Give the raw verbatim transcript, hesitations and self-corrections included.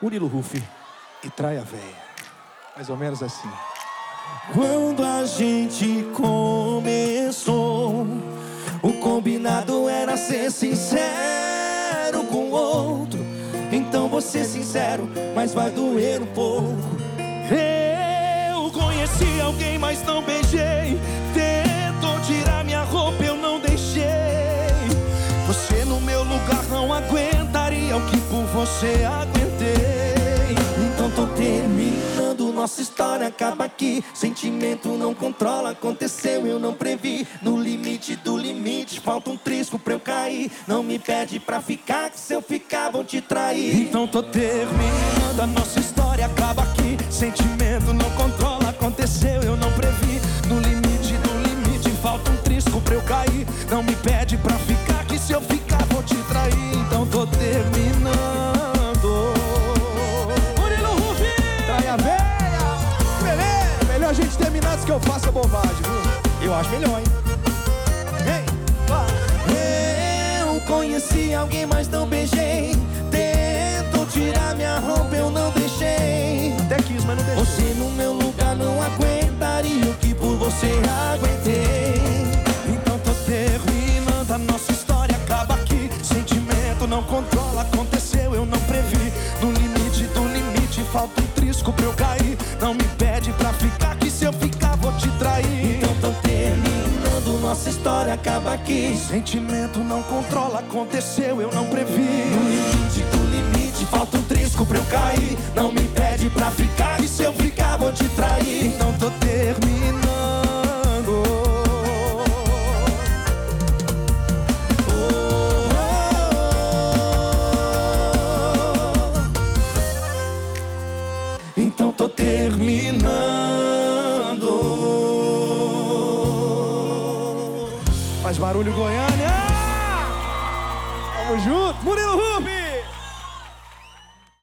Murilo Huff e Traia Véia. Mais ou menos assim. Quando a gente começou, o combinado era ser sincero com o outro. Então vou ser sincero, mas vai doer um pouco. Eu conheci alguém, mas não beijei. Tentou tirar minha roupa, eu não deixei. Você no meu lugar não aguentaria o que por você aguentei. Então tô terminando, nossa história acaba aqui. Sentimento não controla, aconteceu, eu não previ. No limite do limite, falta um trisco pra eu cair. Não me pede pra ficar, que se eu ficar vou te trair. Então tô terminando, a nossa história acaba aqui. Sentimento não controla, aconteceu, eu não previ. No limite do limite, falta um trisco pra eu cair. Não me pede pra ficar, que se eu ficar vou te trair. Então tô terminando. Traia Véia! Beleza! Melhor a gente terminar antes que eu faça bobagem, viu? Eu acho melhor, hein? Hey! Eu conheci alguém, mas não beijei. Tentou tirar minha roupa, eu não deixei. Até quis, mas não deixei. Você no meu lugar não aguentaria o que por você aguentei. Então tô terminando, a nossa história acaba aqui. Sentimento não controla, aconteceu, eu não previ. No limite do limite, falta um trisco pra eu cair. Não me pede pra ficar, que se eu ficar vou te trair. Então tô terminando, nossa história acaba aqui. Sentimento não controla, aconteceu, eu não previ. No limite do limite, falta um trisco pra eu cair. Não me pede pra ficar, que se eu ficar vou te trair. Então tô terminando. Então tô terminando. Faz barulho, Goiânia! Tamo junto! Murilo Huff!